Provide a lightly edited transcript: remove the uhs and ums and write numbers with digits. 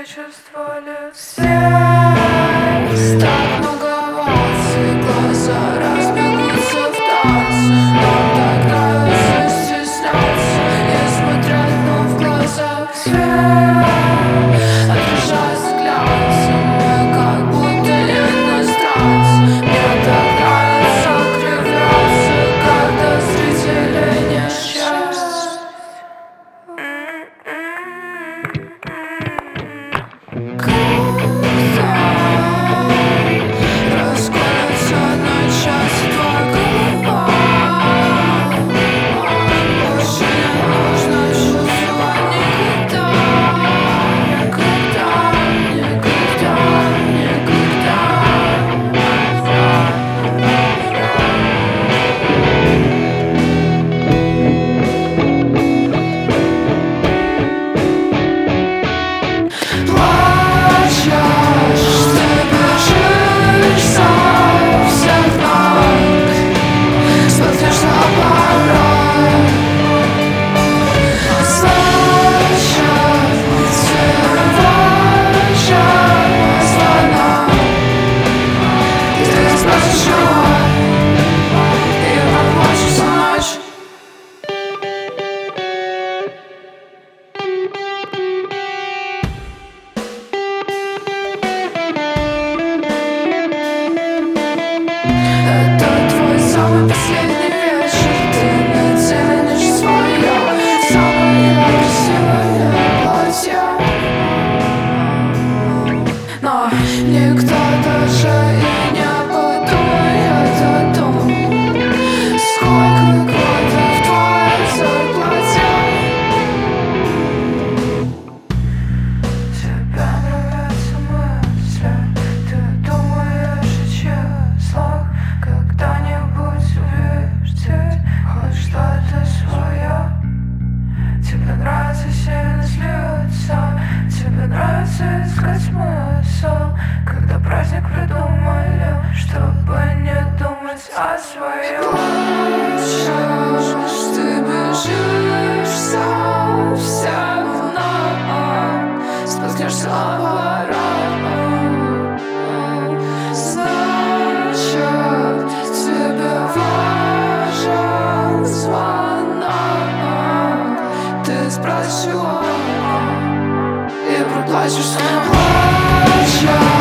чувствовали все. Так много волос и глаза разбегутся в танце. Нам так нравится стесняться и смотреть нам в глаза свет. Отражаясь глянцем, мы как будто иностранцы. Мне так нравится кривляться, когда зрители не счастье. Расколется на части твоя голова. Больше не нужно чувствовать никогда. Никогда, никогда, никогда. Плачешь, ты бежишь со всех ног, споткнешься порой. Значит, тебе важен мой звонок. Ты спросишь чего, и проплачешь всю ночь. Это твой самый последний вечер. Ты наденешь свое самое красивое платье. Но никто даже и не подумает о том, сколько годов в твоей зарплате. Тебе нравятся мысли, ты думаешь о числах. Когда-нибудь увидеть хоть что-то свое. Тебе нравится сильно злиться, тебе нравится искать смысл. Когда праздник придумали, чтобы не думать о своем. Плачешь, ты бежишь со всех ног, споткнешься порой. Значит, тебе важен звонок. Ты спросишь, и проплачешь. Плачешь.